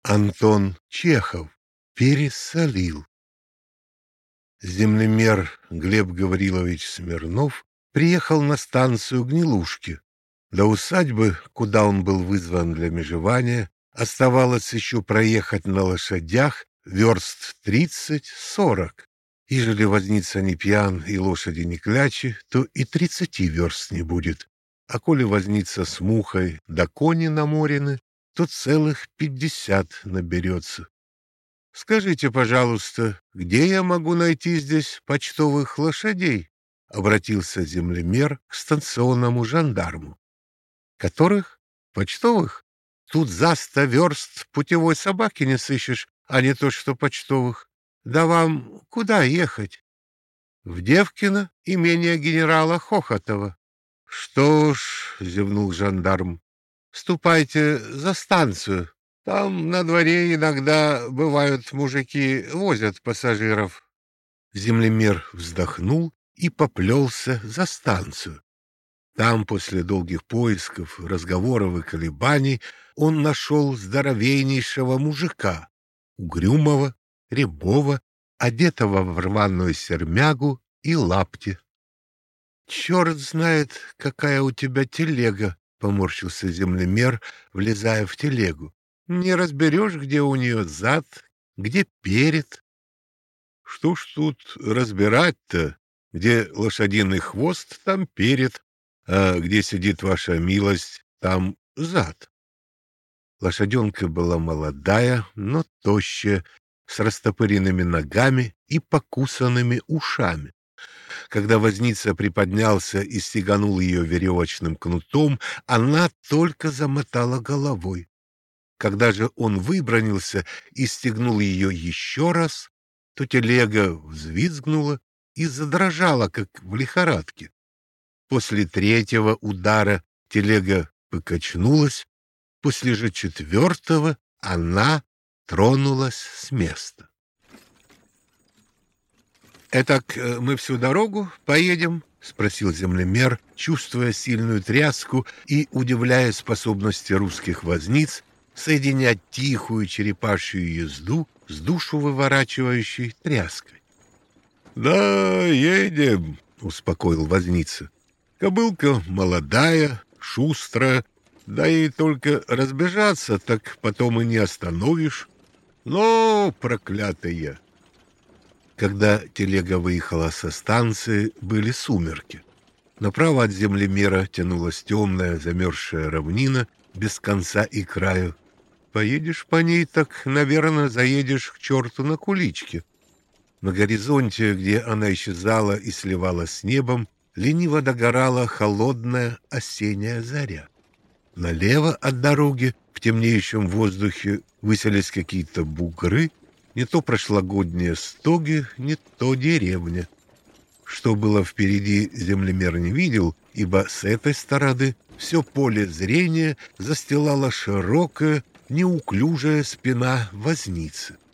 Антон Чехов пересолил. Землемер Глеб Гаврилович Смирнов приехал на станцию Гнилушки. До усадьбы, куда он был вызван для межевания, оставалось еще проехать на лошадях верст 30-40. Ежели возница не пьян и лошади не клячи, то и 30 верст не будет. А коли возница с мухой да кони наморены, то целых 50 наберется. «Скажите, пожалуйста, где я могу найти здесь почтовых лошадей?» — обратился землемер к станционному жандарму. «Которых? Почтовых? Тут за 100 верст путевой собаки не сыщешь, а не то что почтовых. Да вам куда ехать?» «В Девкино, имение генерала Хохотова». «Что ж», — зевнул жандарм, — «ступайте за станцию. Там на дворе иногда бывают мужики, возят пассажиров». Землемер вздохнул и поплелся за станцию. Там, после долгих поисков, разговоров и колебаний, он нашел здоровейнейшего мужика, угрюмого, рябого, одетого в рваную сермягу и лапти. «Черт знает, какая у тебя телега!» — поморщился землемер, влезая в телегу. «Не разберешь, где у нее зад, где перед». «Что ж тут разбирать-то? Где лошадиный хвост, там перед, а где сидит ваша милость, там зад». Лошаденка была молодая, но тощая, с растопыренными ногами и покусанными ушами. Когда возница приподнялся и стеганул ее веревочным кнутом, она только замотала головой. Когда же он выбранился и стегнул ее еще раз, то телега взвизгнула и задрожала, как в лихорадке. После третьего удара телега покачнулась, после же четвертого она тронулась с места. «Этак мы всю дорогу поедем?» — спросил землемер, чувствуя сильную тряску и удивляясь способности русских возниц соединять тихую черепашью езду с душу выворачивающей тряской. «Да, едем», — успокоил возница. «Кобылка молодая, шустрая, да и только разбежаться, так потом и не остановишь. Но, проклятая!» Когда телега выехала со станции, были сумерки. Направо от землемера тянулась темная замерзшая равнина без конца и краю. Поедешь по ней, так, наверное, заедешь к черту на куличке. На горизонте, где она исчезала и сливалась с небом, лениво догорала холодная осенняя заря. Налево от дороги в темнеющем воздухе высились какие-то бугры, не то прошлогодние стоги, не то деревня. Что было впереди, землемер не видел, ибо с этой стороны все поле зрения застилала широкая, неуклюжая спина возницы.